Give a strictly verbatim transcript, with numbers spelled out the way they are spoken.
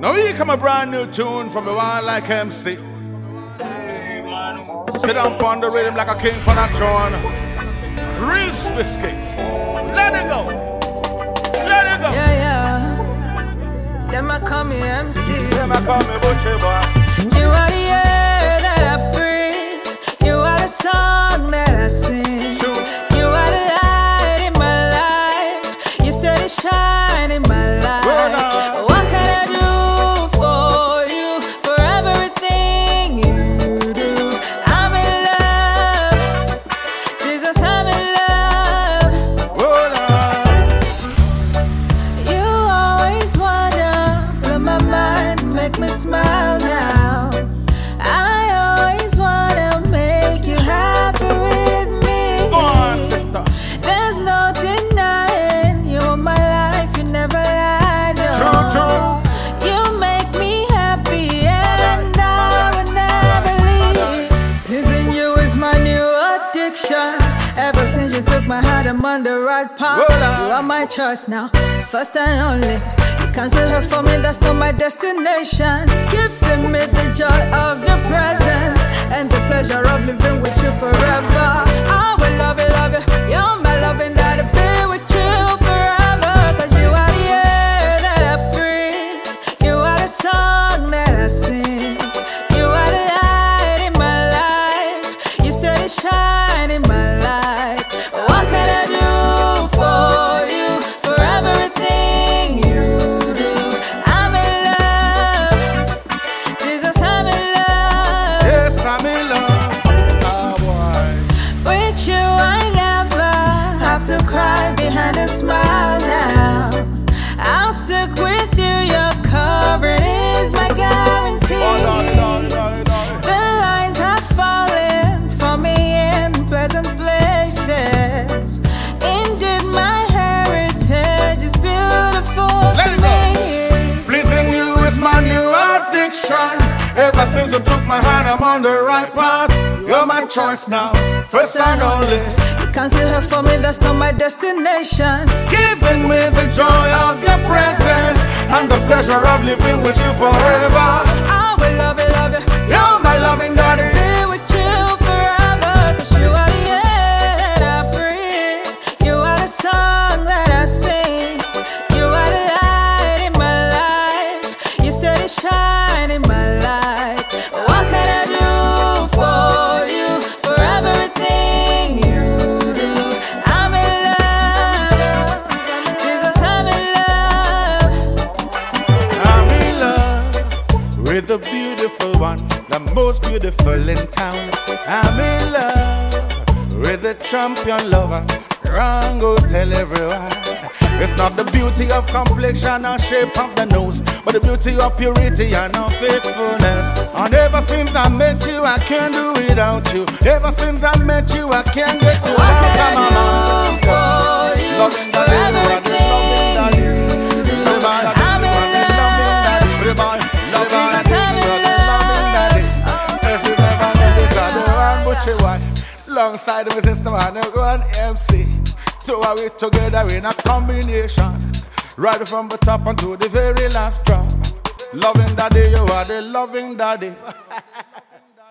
Now here come a brand new tune from the one like M C. Sit down on the rhythm like a king on a throne. Chris Biscuit. Let it go. Let it go. Yeah, yeah. Them a call me M C. Them a call me Butcher Boy. You are the air that I breathe. You are the song that I sing. True. You are the light in my life. You steady shine in my life. Well, what can I do for you? For everything you do. I'm in love. Jesus, I'm in love. Well, You always wanna blow my mind, make me smile now. I always wanna make you happy with me. Go on, sister. There's no denying you are my life, you never lied. No. True, true. You make me happy and I will never leave. Pleasing you is my new addiction. Ever since you took my heart, I'm on the right path. Voila. You are my choice now, first and only. You cancel her for me, that's not my destination. Giving me the joy of your presence and the pleasure of living with you forever. I will love you, love you. You're my loving daddy, be with you forever. Cause you are the air that I breathe. You are the song that I sing. You are the light in my life. You steady shine in my life. What can I do for you? For everything you do. I'm in love. Jesus, I'm in love. Yes, I'm in love. Oh boy. With you I never have to cry behind a smile now. I'll stick with you, your covering is my guarantee. Oh, darling, darling, darling, darling. The lines have fallen for me in pleasant places. Indeed, my heritage is beautiful Let to it go. me. Pleasing you is my new addiction. Ever since you took my hand, I'm on the right path. You're my choice now, first and only. You cancel her for me, that's not my destination. Giving me the joy of your presence and the pleasure of living with you forever. I will love you, love you. You're my loving daddy. Be with you forever. Cause you are the air that I breathe. You are the song that I sing. You are the light in my life. You steady shine in my life. What can I do for you? For everything you do. I'm in love. Jesus, I'm in love. I'm in love with the beautiful one, the most beautiful in town. I'm in love with the champion lover. Wrong, go tell everyone. It's not the beauty of complexion or shape of the nose, but the beauty of purity and of faithfulness. And ever since I met you, I can't do without you. Ever since I met you, I can't get you What out can of my mind. I do for you? Loving For daddy, you are the loving daddy. everything you do. Everybody, I'm you in are the loving daddy. Everybody, everybody, Jesus, I'm you in are the loving daddy. Yes, you never know this, I don't want Butcher Boy. Alongside my sister, man, I go on M C. Two of we together in a combination. Right from the top until the very last drop. Loving daddy, you are the loving daddy.